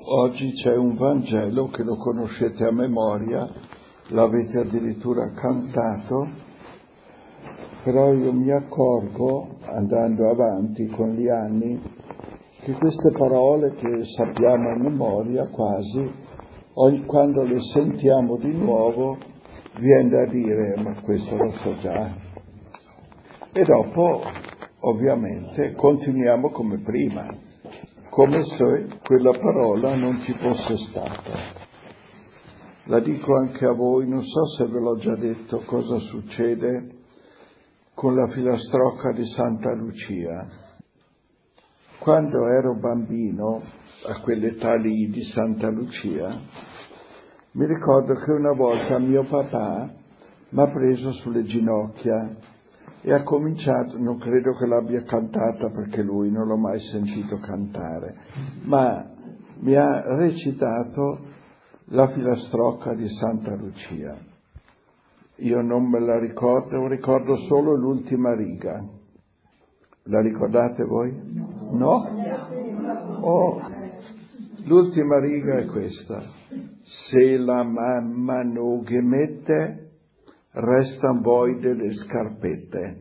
Oggi c'è un Vangelo che lo conoscete a memoria, l'avete addirittura cantato, però io mi accorgo, andando avanti con gli anni, che queste parole che sappiamo a memoria quasi, quando le sentiamo di nuovo, viene da dire, ma questo lo so già. E dopo, ovviamente, continuiamo come prima, come se quella parola non ci fosse stata. La dico anche a voi, non so se ve l'ho già detto cosa succede con la filastrocca di Santa Lucia. Quando ero bambino, a quell'età lì di Santa Lucia, mi ricordo che una volta mio papà mi ha preso sulle ginocchia e ha cominciato, non credo che l'abbia cantata perché lui non l'ho mai sentito cantare, ma mi ha recitato la filastrocca di Santa Lucia. Io non me la ricordo solo l'ultima riga. La ricordate voi? No? Oh, l'ultima riga è questa. Se la mamma non mette, restan voi delle scarpette.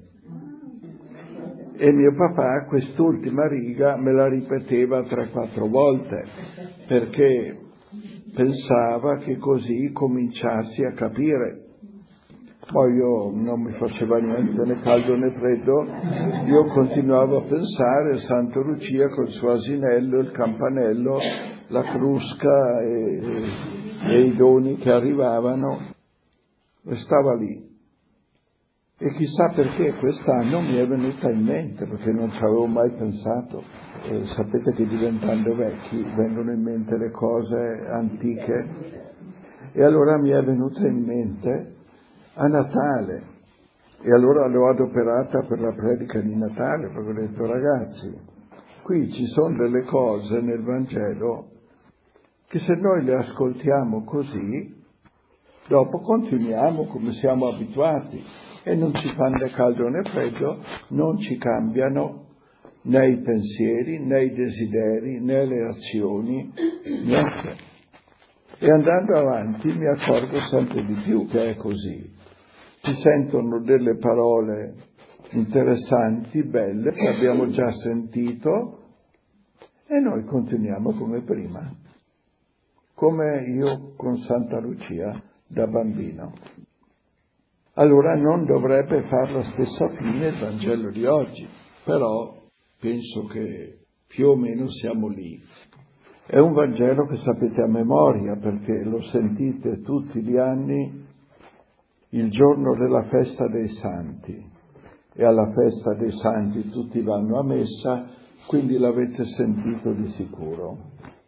E mio papà quest'ultima riga me la ripeteva 3-4 volte, perché pensava che così cominciassi a capire. Poi io non mi faceva niente né caldo né freddo, io continuavo a pensare a Santa Lucia col suo asinello, il campanello, la crusca e i doni che arrivavano, e stava lì. E chissà perché quest'anno mi è venuta in mente, perché non ci avevo mai pensato. Sapete che diventando vecchi vengono in mente le cose antiche. E allora mi è venuta in mente a Natale. E allora l'ho adoperata per la predica di Natale, perché ho detto, ragazzi, qui ci sono delle cose nel Vangelo che se noi le ascoltiamo così, dopo continuiamo come siamo abituati e non ci fanno né caldo né freddo, non ci cambiano né i pensieri, né i desideri, né le azioni, niente. E andando avanti mi accorgo sempre di più che è così. Si sentono delle parole interessanti, belle, che abbiamo già sentito e noi continuiamo come prima, come io con Santa Lucia da bambino. Allora non dovrebbe fare la stessa fine il Vangelo di oggi, però penso che più o meno siamo lì. È un Vangelo che sapete a memoria perché lo sentite tutti gli anni il giorno della festa dei Santi, e alla festa dei Santi tutti vanno a messa, quindi l'avete sentito di sicuro.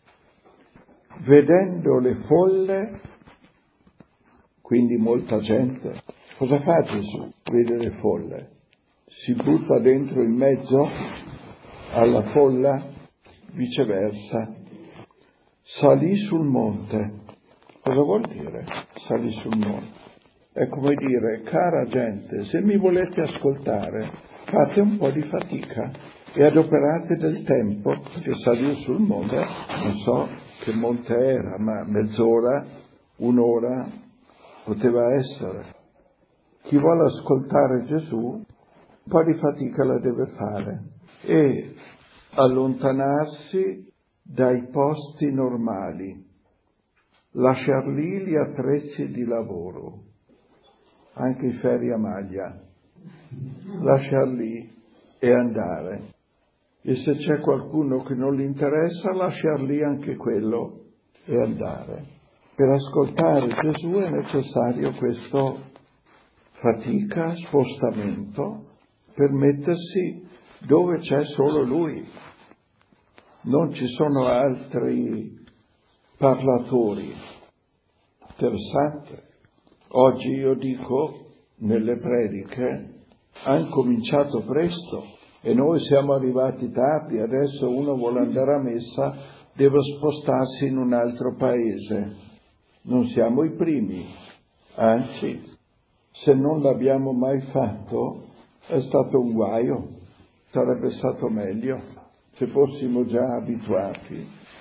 Vedendo le folle, quindi molta gente, cosa fa Gesù? Vede le folle, si butta dentro in mezzo alla folla, viceversa, salì sul monte. Cosa vuol dire salì sul monte? È come dire, cara gente, se mi volete ascoltare, fate un po' di fatica e adoperate del tempo, perché salire sul monte, non so che monte era, ma mezz'ora, un'ora poteva essere. Chi vuole ascoltare Gesù, un po' di fatica la deve fare e allontanarsi dai posti normali, lasciar lì gli attrezzi di lavoro, anche i ferri a maglia, lasciar lì e andare. E se c'è qualcuno che non gli interessa, lasciar lì anche quello e andare. Per ascoltare Gesù è necessario questo fatica, spostamento, per mettersi dove c'è solo Lui. Non ci sono altri parlatori. Interessante. Oggi io dico, nelle prediche, hanno cominciato presto e noi siamo arrivati tardi, adesso uno vuole andare a messa, deve spostarsi in un altro paese. Non siamo i primi, anzi, se non l'abbiamo mai fatto è stato un guaio, sarebbe stato meglio se fossimo già abituati.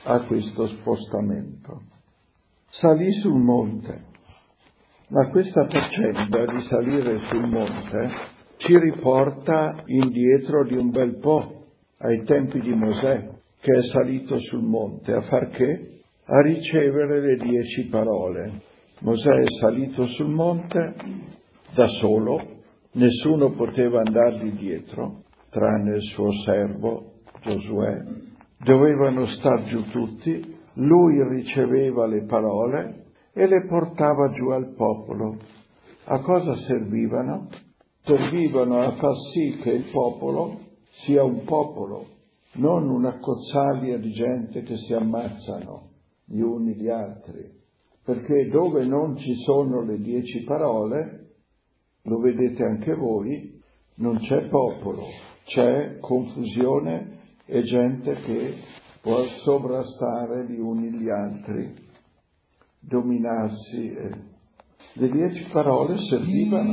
a questo spostamento. Salì sul monte, ma questa faccenda di salire sul monte ci riporta indietro di un bel po' ai tempi di Mosè, che è salito sul monte a far che? A ricevere le 10 parole. Mosè è salito sul monte da solo, nessuno poteva andargli dietro, tranne il suo servo Giosuè. Dovevano star giù tutti, lui riceveva le parole e le portava giù al popolo. A cosa servivano? Servivano a far sì che il popolo sia un popolo, non una cozzaglia di gente che si ammazzano gli uni gli altri, perché dove non ci sono le 10 parole, lo vedete anche voi, non c'è popolo, c'è confusione e gente che può sovrastare gli uni gli altri, dominarsi. Le 10 parole servivano,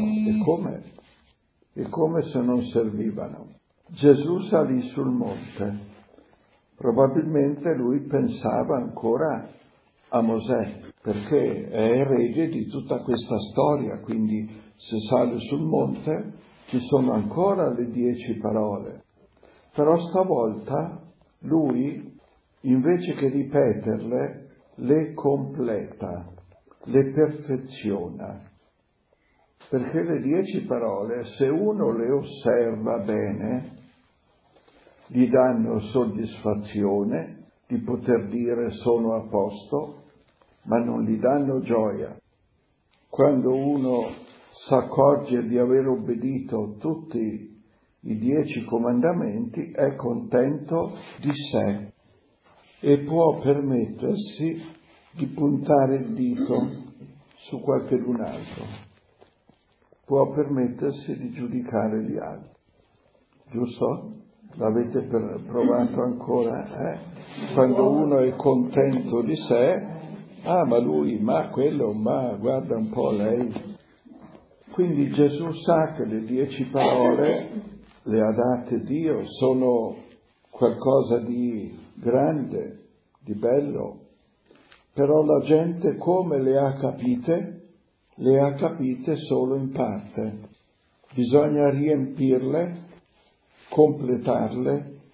e come se non servivano? Gesù salì sul monte. Probabilmente lui pensava ancora a Mosè, perché è erede di tutta questa storia, quindi se sale sul monte ci sono ancora le 10 parole. Però stavolta lui, invece che ripeterle, le completa, le perfeziona. Perché le 10 parole, se uno le osserva bene, gli danno soddisfazione di poter dire sono a posto, ma non gli danno gioia. Quando uno si accorge di aver obbedito tutti i 10 comandamenti, è contento di sé e può permettersi di puntare il dito su qualcun altro, può permettersi di giudicare gli altri. Giusto? L'avete provato ancora? Quando uno è contento di sé, ma lui, ma quello, ma guarda un po' lei. Quindi Gesù sa che le 10 parole le ha date Dio, sono qualcosa di grande, di bello, però la gente come le ha capite? Le ha capite solo in parte. Bisogna riempirle, completarle,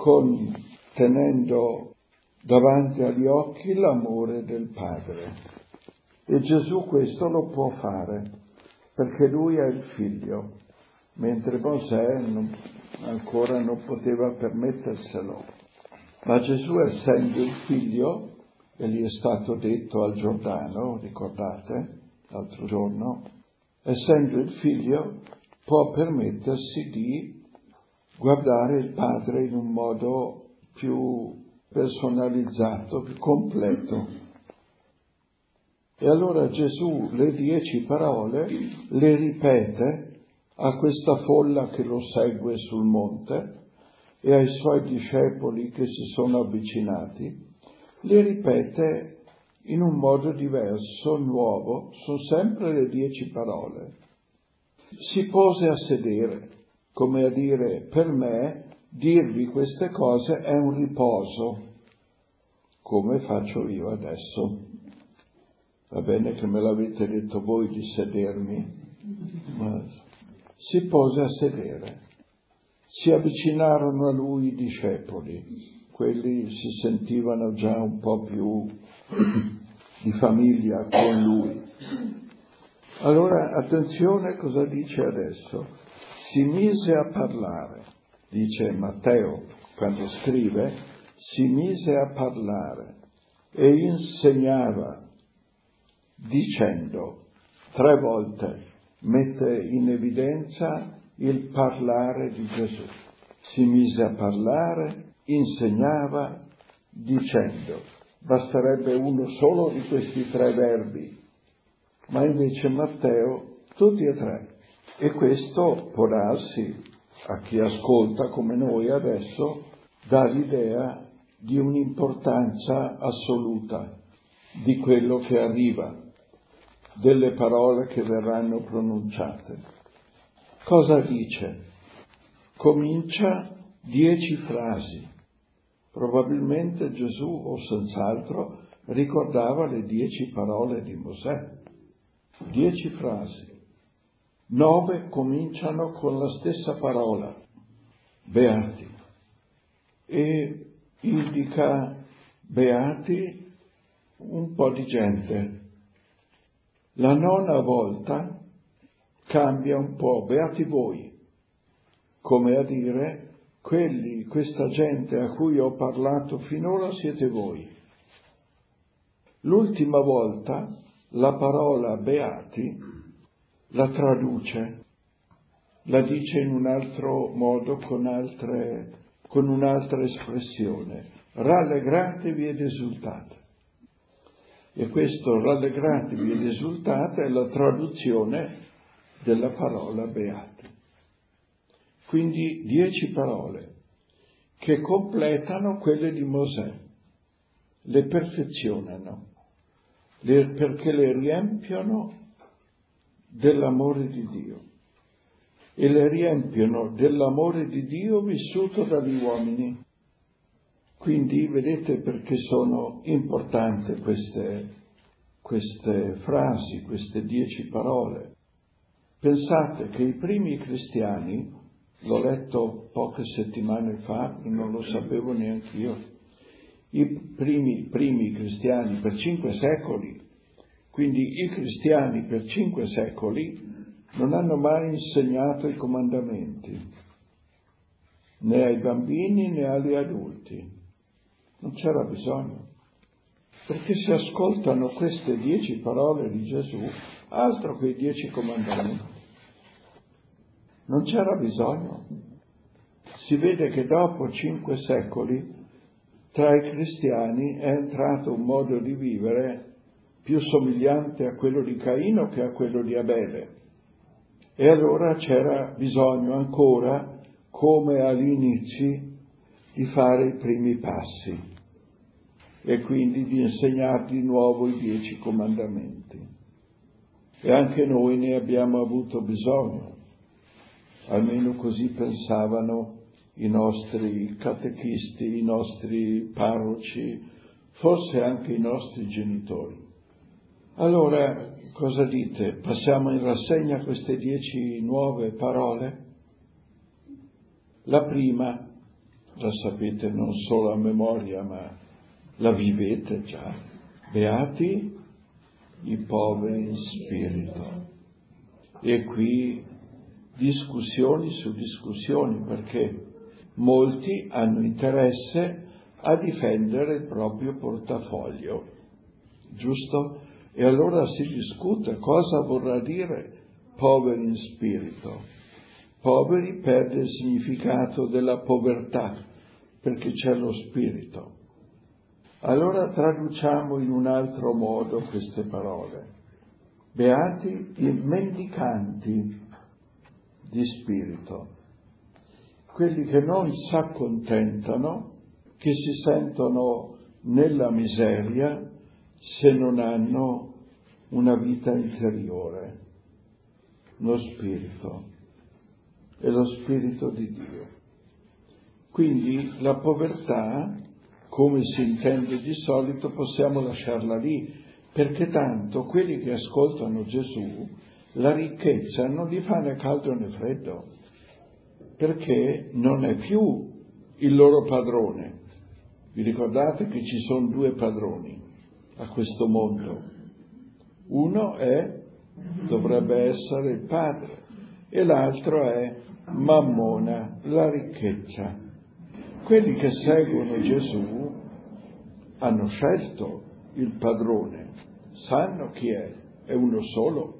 tenendo davanti agli occhi l'amore del Padre. E Gesù questo lo può fare, perché lui è il figlio, mentre Mosè ancora non poteva permetterselo. Ma Gesù, essendo il figlio, e gli è stato detto al Giordano, ricordate, l'altro giorno, essendo il figlio, può permettersi di guardare il Padre in un modo più personalizzato, più completo. E allora Gesù le 10 parole le ripete a questa folla che lo segue sul monte e ai suoi discepoli che si sono avvicinati, le ripete in un modo diverso, nuovo, sono sempre le 10 parole. Si pose a sedere, come a dire, per me dirvi queste cose è un riposo, come faccio io adesso. Va bene che me l'avete detto voi di sedermi, ma si pose a sedere. Si avvicinarono a lui i discepoli, quelli si sentivano già un po' più di famiglia con lui. Allora, attenzione cosa dice adesso. Si mise a parlare, dice Matteo, quando scrive, si mise a parlare e insegnava, dicendo, 3 volte mette in evidenza il parlare di Gesù. Si mise a parlare, insegnava, dicendo. Basterebbe uno solo di questi 3 verbi, ma invece Matteo tutti e 3. E questo può darsi a chi ascolta come noi adesso, dà l'idea di un'importanza assoluta di quello che arriva, delle parole che verranno pronunciate. Cosa dice? Comincia 10 frasi, Probabilmente Gesù, o senz'altro, ricordava le 10 parole di Mosè, 10 frasi. 9 cominciano con la stessa parola, beati, e indica beati un po' di gente. La 9ª volta cambia un po', beati voi, come a dire, questa gente a cui ho parlato finora siete voi. L'ultima volta la parola beati la traduce, la dice in un altro modo, con un'altra espressione. Rallegratevi ed esultate. E questo rallegratevi ed esultate è la traduzione della parola beati. Quindi 10 parole che completano quelle di Mosè, le perfezionano, perché le riempiono dell'amore di Dio, e le riempiono dell'amore di Dio vissuto dagli uomini. Quindi vedete perché sono importanti queste frasi, queste 10 parole. Pensate che i primi cristiani, l'ho letto poche settimane fa, non lo sapevo neanche io, i primi cristiani per 5 secoli, quindi i cristiani per 5 secoli non hanno mai insegnato i comandamenti, né ai bambini né agli adulti. Non c'era bisogno, perché se ascoltano queste 10 parole di Gesù, altro che i 10 comandamenti. Non c'era bisogno. Si vede che dopo 5 secoli tra i cristiani è entrato un modo di vivere più somigliante a quello di Caino che a quello di Abele. E allora c'era bisogno ancora, come agli inizi, di fare i primi passi e quindi di insegnare di nuovo i 10 comandamenti. E anche noi ne abbiamo avuto bisogno, almeno così pensavano i nostri catechisti, i nostri parroci, forse anche i nostri genitori. Allora, cosa dite? Passiamo in rassegna queste 10 nuove parole? La prima, la sapete non solo a memoria, ma la vivete già. Beati i poveri in spirito. E qui discussioni su discussioni, perché molti hanno interesse a difendere il proprio portafoglio, giusto? E allora si discute cosa vorrà dire poveri in spirito. Poveri perde il significato della povertà, perché c'è lo spirito. Allora traduciamo in un altro modo queste parole. Beati i mendicanti di spirito, quelli che non si accontentano, che si sentono nella miseria se non hanno una vita interiore, lo spirito, è lo spirito di Dio. Quindi la povertà, come si intende di solito, possiamo lasciarla lì, perché tanto quelli che ascoltano Gesù, la ricchezza non gli fa né caldo né freddo, perché non è più il loro padrone. Vi ricordate che ci sono 2 padroni a questo mondo? Uno dovrebbe essere il padre, e l'altro è Mammona, la ricchezza. Quelli che seguono Gesù hanno scelto il padrone, sanno chi è uno solo.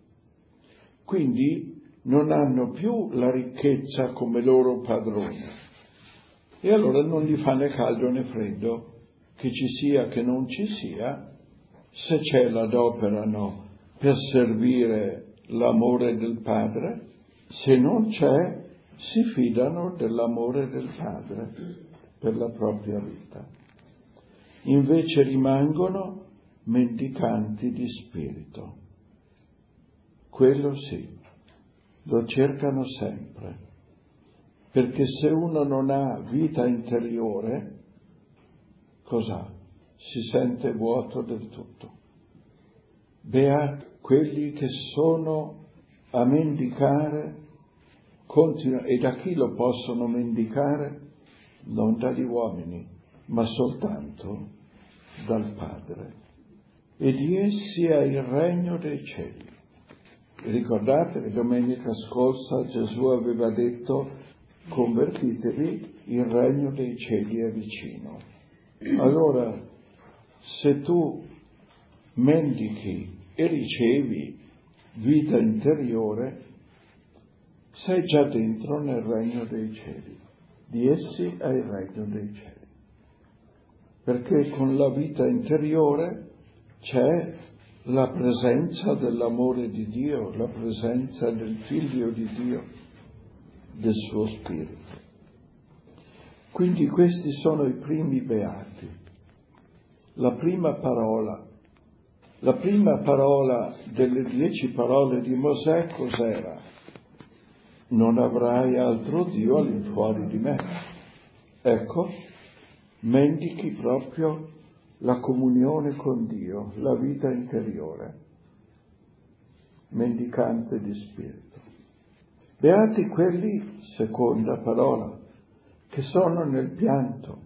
Quindi non hanno più la ricchezza come loro padrone. E allora non gli fa né caldo né freddo, che ci sia che non ci sia, se c'è l'adoperano per servire l'amore del Padre, se non c'è si fidano dell'amore del Padre per la propria vita. Invece rimangono mendicanti di spirito. Quello sì, lo cercano sempre, perché se uno non ha vita interiore cos'ha? Si sente vuoto del tutto. Beati quelli che sono a mendicare, e da chi lo possono mendicare? Non dagli uomini, ma soltanto dal Padre. E di essi è il regno dei cieli. Ricordate che domenica scorsa Gesù aveva detto: convertitevi, il regno dei cieli è vicino. Allora, se tu mendichi e ricevi vita interiore, sei già dentro nel regno dei cieli. Di essi è il regno dei cieli. Perché con la vita interiore c'è la presenza dell'amore di Dio, la presenza del Figlio di Dio, del suo Spirito. Quindi questi sono i primi beati. La prima parola delle 10 parole di Mosè cos'era? Non avrai altro Dio all'infuori di me. Ecco, mendichi proprio la comunione con Dio, la vita interiore, mendicante di spirito. Beati quelli, seconda parola, che sono nel pianto.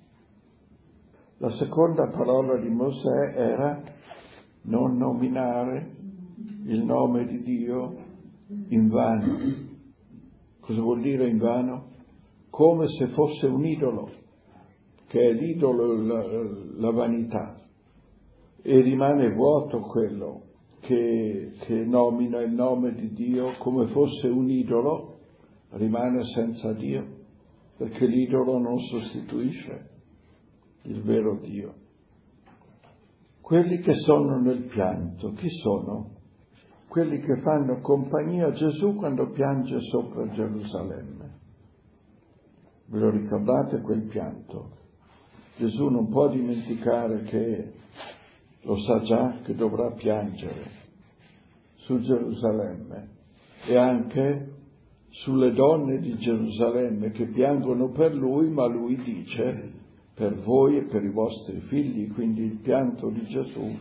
La seconda parola di Mosè era non nominare il nome di Dio in vano. Cosa vuol dire in vano? Come se fosse un idolo, che è l'idolo, la vanità, e rimane vuoto quello che nomina il nome di Dio come fosse un idolo, rimane senza Dio, perché l'idolo non sostituisce il vero Dio. Quelli che sono nel pianto, chi sono? Quelli che fanno compagnia a Gesù quando piange sopra Gerusalemme. Ve lo ricordate quel pianto? Gesù non può dimenticare che lo sa già che dovrà piangere su Gerusalemme e anche sulle donne di Gerusalemme che piangono per lui, ma lui dice per voi e per i vostri figli, quindi il pianto di Gesù.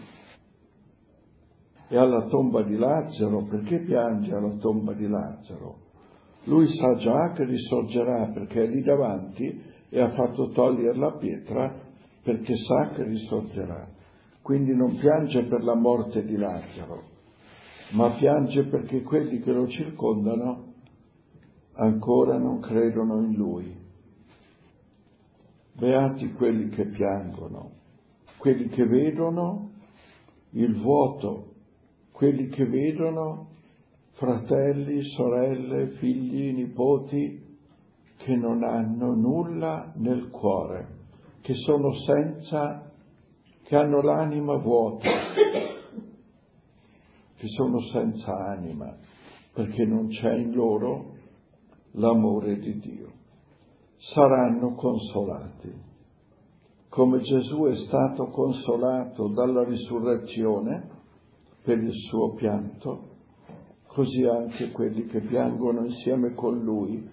E alla tomba di Lazzaro, perché piange alla tomba di Lazzaro? Lui sa già che risorgerà perché è lì davanti e ha fatto togliere la pietra perché sa che risorgerà. Quindi non piange per la morte di Lazzaro, ma piange perché quelli che lo circondano ancora non credono in lui. Beati quelli che piangono, quelli che vedono il vuoto, quelli che vedono fratelli, sorelle, figli, nipoti che non hanno nulla nel cuore, che sono senza, che hanno l'anima vuota, che sono senza anima, perché non c'è in loro l'amore di Dio. Saranno consolati, come Gesù è stato consolato dalla risurrezione per il suo pianto, così anche quelli che piangono insieme con lui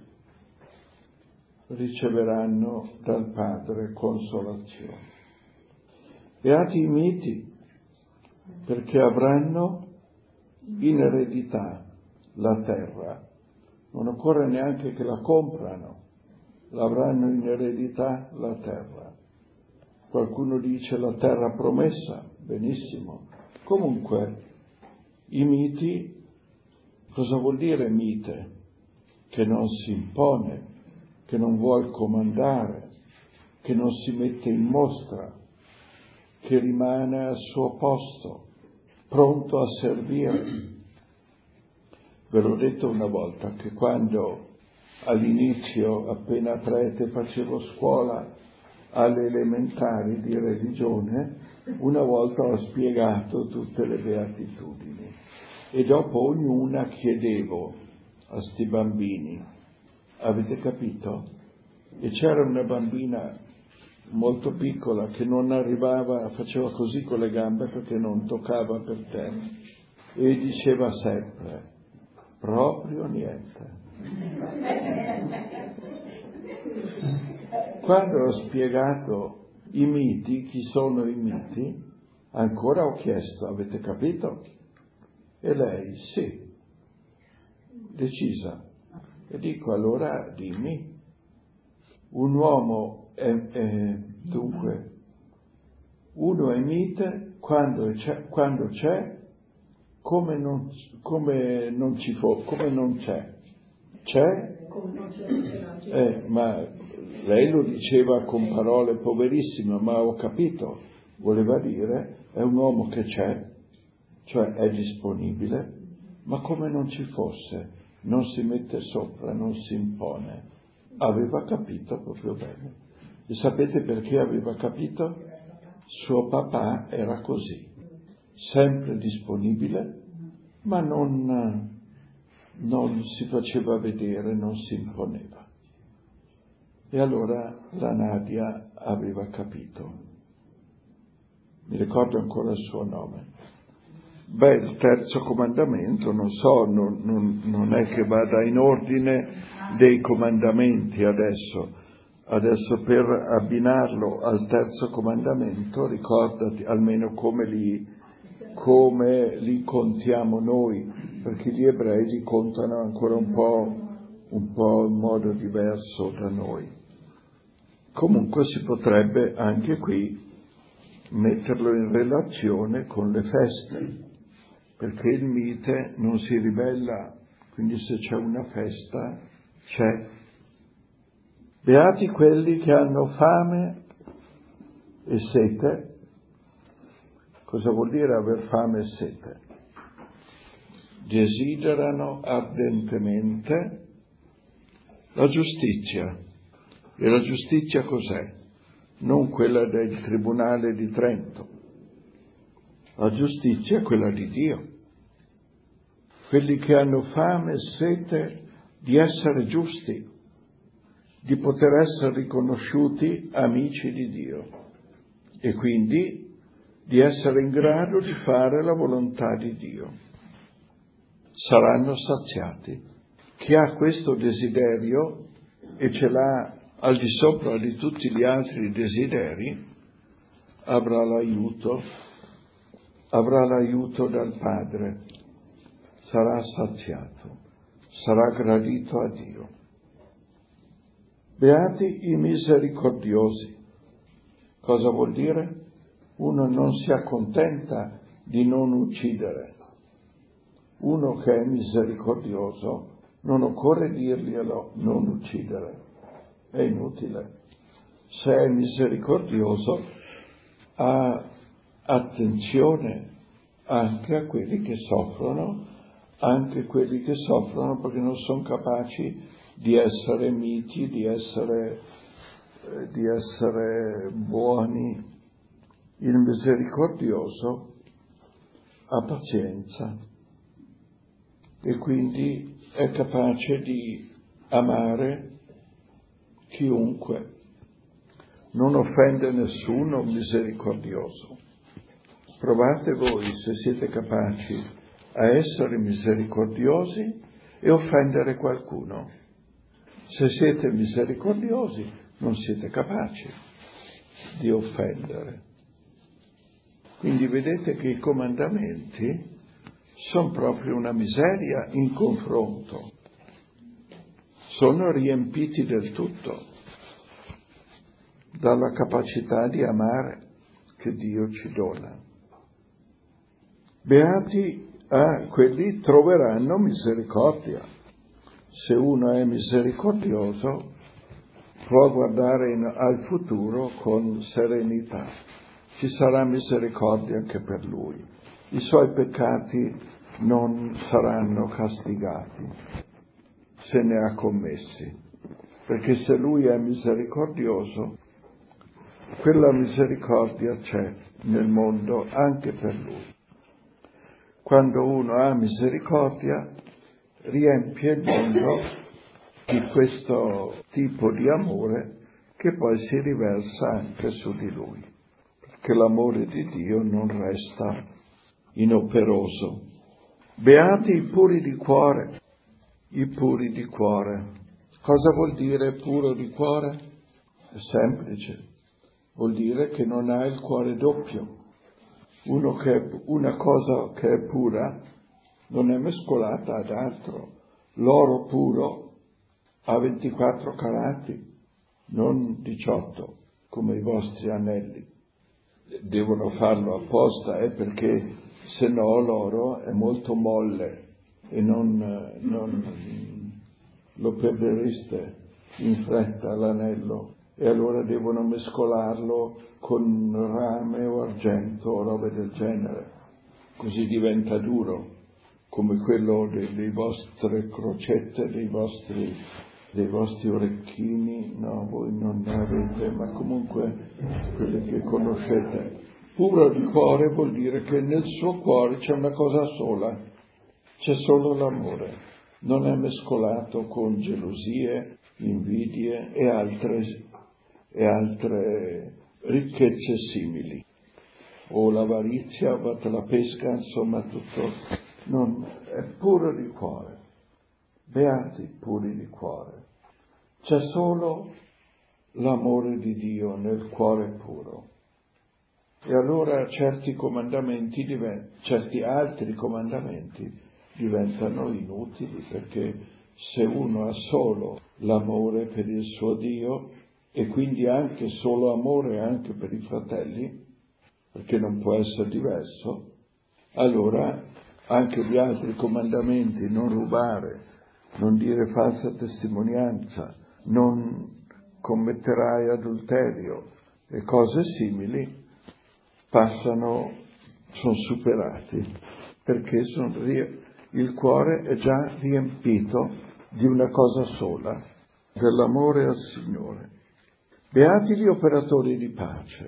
riceveranno dal Padre consolazione. Beati i miti, perché avranno in eredità la terra. Non occorre neanche che la comprano, l'avranno in eredità la terra. Qualcuno dice la terra promessa, benissimo. Comunque, i miti, cosa vuol dire mite? Che non si impone, che non vuol comandare, che non si mette in mostra, che rimane al suo posto, pronto a servire. Ve l'ho detto una volta che quando all'inizio, appena prete, facevo scuola alle elementari di religione, una volta ho spiegato tutte le beatitudini e dopo ognuna chiedevo a sti bambini, avete capito? E c'era una bambina molto piccola che non arrivava, faceva così con le gambe perché non toccava per terra e diceva sempre proprio niente. Quando ho spiegato i miti, chi sono i miti? Ancora ho chiesto, avete capito? E lei, sì, decisa. E dico, allora dimmi, un uomo dunque, uno è mite quando c'è, come non c'è. C'è? Ma lei lo diceva con parole poverissime, ma ho capito. Voleva dire, è un uomo che c'è, cioè è disponibile, ma come non ci fosse, non si mette sopra, non si impone. Aveva capito proprio bene. E sapete perché aveva capito? Suo papà era così, sempre disponibile, ma non si faceva vedere, non si imponeva. E allora la Nadia aveva capito. Mi ricordo ancora il suo nome. Il terzo comandamento, non so, non è che vada in ordine dei comandamenti adesso. Adesso per abbinarlo al terzo comandamento, ricordati almeno come li contiamo noi, perché gli ebrei li contano ancora un po' in modo diverso da noi. Comunque si potrebbe anche qui metterlo in relazione con le feste, perché il mite non si ribella, quindi se c'è una festa, c'è. Beati quelli che hanno fame e sete. Cosa vuol dire aver fame e sete? Desiderano ardentemente la giustizia. E la giustizia cos'è? Non quella del Tribunale di Trento. La giustizia è quella di Dio. Quelli che hanno fame e sete di essere giusti, di poter essere riconosciuti amici di Dio e quindi di essere in grado di fare la volontà di Dio. Saranno saziati. Chi ha questo desiderio e ce l'ha al di sopra di tutti gli altri desideri, avrà l'aiuto dal Padre, sarà saziato, sarà gradito a Dio. Beati i misericordiosi. Cosa vuol dire? Uno non si accontenta di non uccidere. Uno che è misericordioso non occorre dirglielo non uccidere, è inutile. Se è misericordioso ha attenzione anche a quelli che soffrono, perché non sono capaci di essere miti, di essere buoni. Il misericordioso ha pazienza e quindi è capace di amare chiunque, non offende nessuno, misericordioso. Provate voi se siete capaci a essere misericordiosi e offendere qualcuno. Se siete misericordiosi non siete capaci di offendere. Quindi vedete che i comandamenti sono proprio una miseria in confronto. Sono riempiti del tutto dalla capacità di amare che Dio ci dona. Beati quelli troveranno misericordia. Se uno è misericordioso può guardare al futuro con serenità. Ci sarà misericordia anche per lui. I suoi peccati non saranno castigati se ne ha commessi, perché se lui è misericordioso, quella misericordia c'è nel mondo anche per lui. Quando uno ha misericordia, riempie il mondo di questo tipo di amore che poi si riversa anche su di lui, perché l'amore di Dio non resta inoperoso. Beati i puri di cuore. I puri di cuore. Cosa vuol dire puro di cuore? È semplice. vuol dire che non ha il cuore doppio. Una cosa che è pura non è mescolata ad altro. L'oro puro ha 24 carati, non 18, come i vostri anelli. Devono farlo apposta, perché se no l'oro è molto molle e non lo perdereste in fretta l'anello, e allora devono mescolarlo con rame o argento o robe del genere, così diventa duro, come quello delle vostre crocette, dei vostri orecchini. No, voi non ne avete, ma comunque quelli che conoscete. Puro di cuore vuol dire che nel suo cuore c'è una cosa sola, c'è solo l'amore, non è mescolato con gelosie, invidie e altre ricchezze simili, o l'avarizia, o la pesca, insomma tutto, non è puro di cuore. Beati puri di cuore. C'è solo l'amore di Dio nel cuore puro. E allora certi altri comandamenti diventano inutili, perché se uno ha solo l'amore per il suo Dio e quindi anche solo amore anche per i fratelli, perché non può essere diverso, allora anche gli altri comandamenti, non rubare, non dire falsa testimonianza, non commetterai adulterio e cose simili, sono superati, perché il cuore è già riempito di una cosa sola, dell'amore al Signore. Beati gli operatori di pace.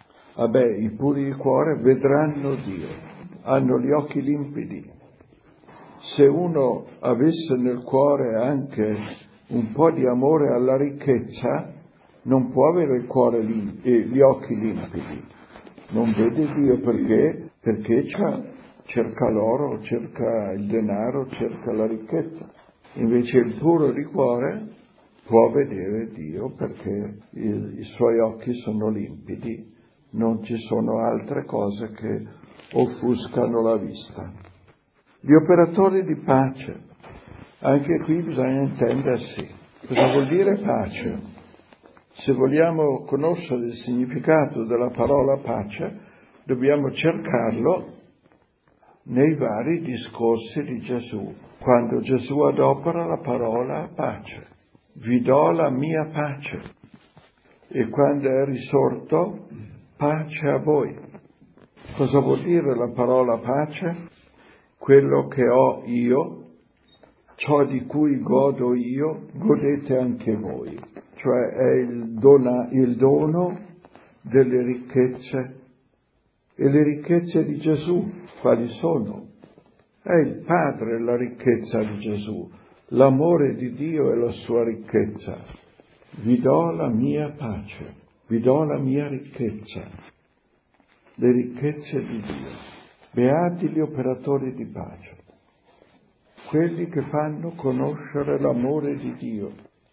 I puri di cuore vedranno Dio, hanno gli occhi limpidi. Se uno avesse nel cuore anche un po' di amore alla ricchezza, non può avere gli occhi limpidi. Non vede Dio perché cerca l'oro, cerca il denaro, cerca la ricchezza. Invece il puro di cuore può vedere Dio perché i suoi occhi sono limpidi, non ci sono altre cose che offuscano la vista. Gli operatori di pace, anche qui bisogna intendersi. Cosa vuol dire pace? Se vogliamo conoscere il significato della parola pace, dobbiamo cercarlo nei vari discorsi di Gesù, quando Gesù adopera la parola pace. Vi do la mia pace. E quando è risorto, pace a voi. Cosa vuol dire la parola pace? Quello che ho io, ciò di cui godo io, godete anche voi. Cioè è il dono delle ricchezze. E le ricchezze di Gesù, quali sono? È il Padre la ricchezza di Gesù, l'amore di Dio è la sua ricchezza. Vi do la mia pace, vi do la mia ricchezza, le ricchezze di Dio. Beati gli operatori di pace, quelli che fanno conoscere l'amore di Dio,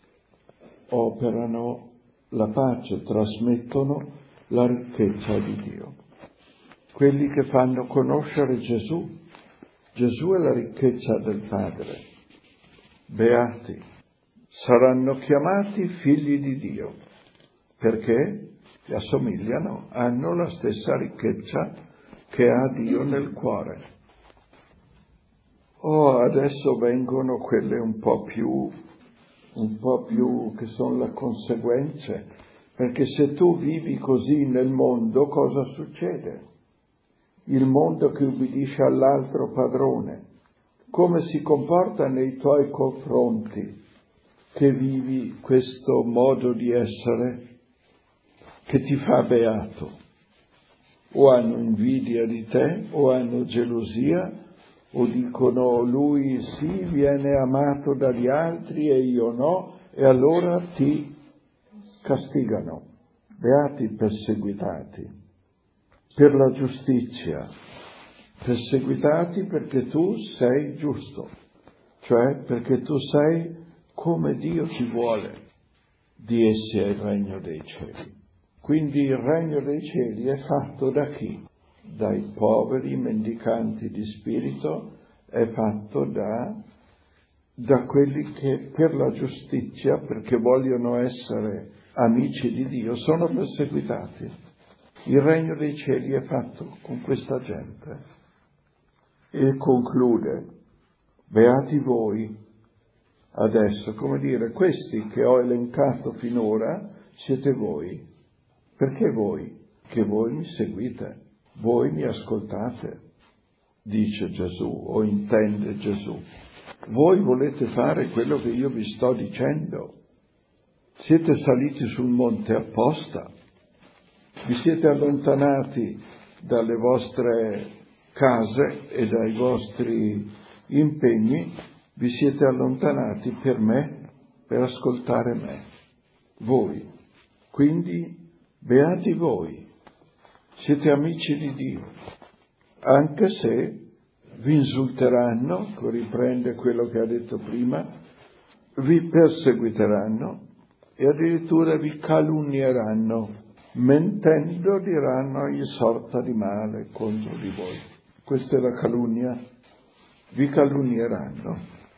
operano la pace, trasmettono la ricchezza di Dio. Quelli che fanno conoscere Gesù, Gesù è la ricchezza del Padre. Beati, saranno chiamati figli di Dio, perché gli assomigliano, hanno la stessa ricchezza che ha Dio nel cuore. Adesso vengono quelle un po' più che sono le conseguenze, perché se tu vivi così nel mondo, cosa succede? Il mondo che ubbidisce all'altro padrone, come si comporta nei tuoi confronti, che vivi questo modo di essere che ti fa beato? O hanno invidia di te, o hanno gelosia, o dicono lui sì, viene amato dagli altri e io no, e allora ti castigano. Beati i perseguitati per la giustizia, perseguitati perché tu sei giusto, cioè perché tu sei come Dio ti vuole di essi è il regno dei cieli. Quindi il regno dei cieli è fatto da chi? Dai poveri, mendicanti di spirito, è fatto da quelli che per la giustizia, perché vogliono essere amici di Dio, sono perseguitati. Il regno dei cieli è fatto con questa gente. E conclude: beati voi adesso, come dire, questi che ho elencato finora siete voi. Perché voi? Che voi mi seguite, voi mi ascoltate, dice Gesù, o intende Gesù. Voi volete fare quello che io vi sto dicendo. Siete saliti sul monte apposta, vi siete allontanati dalle vostre case e dai vostri impegni, vi siete allontanati per me, per ascoltare me, voi. Quindi, beati voi, siete amici di Dio, anche se vi insulteranno, riprende quello che ha detto prima, vi perseguiteranno e addirittura vi calunnieranno, mentendo diranno ogni sorta di male contro di voi. Questa è la calunnia, vi calunnieranno,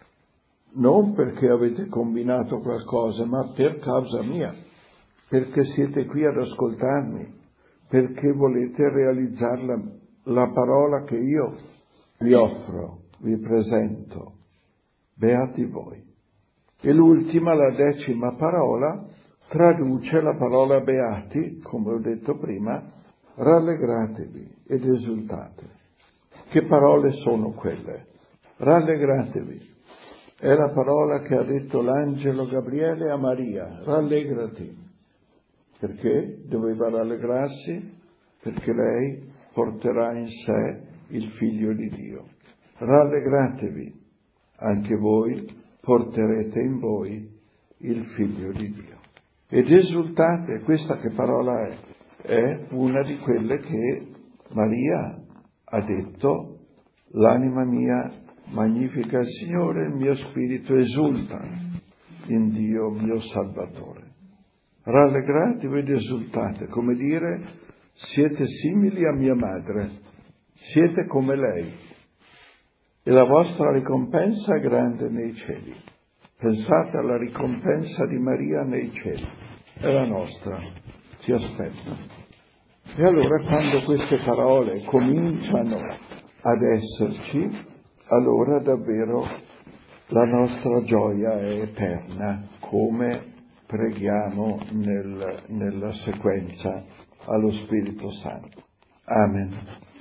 non perché avete combinato qualcosa, ma per causa mia, perché siete qui ad ascoltarmi, perché volete realizzare la parola che io vi offro, vi presento. Beati voi. E l'ultima, la 10ª parola, traduce la parola beati, come ho detto prima, rallegratevi ed esultate. Che parole sono quelle? Rallegratevi. È la parola che ha detto l'angelo Gabriele a Maria, rallegrati. Perché doveva rallegrarsi? Perché lei porterà in sé il Figlio di Dio. Rallegratevi, anche voi porterete in voi il Figlio di Dio. Ed esultate, questa che parola è? È una di quelle che Maria ha detto: l'anima mia magnifica il Signore, il mio spirito esulta in Dio mio Salvatore. Rallegratevi ed esultate, come dire, siete simili a mia madre, siete come lei, e la vostra ricompensa è grande nei cieli. Pensate alla ricompensa di Maria nei cieli, è la nostra, ci aspetta. E allora quando queste parole cominciano ad esserci, allora davvero la nostra gioia è eterna, come preghiamo nella sequenza allo Spirito Santo. Amen.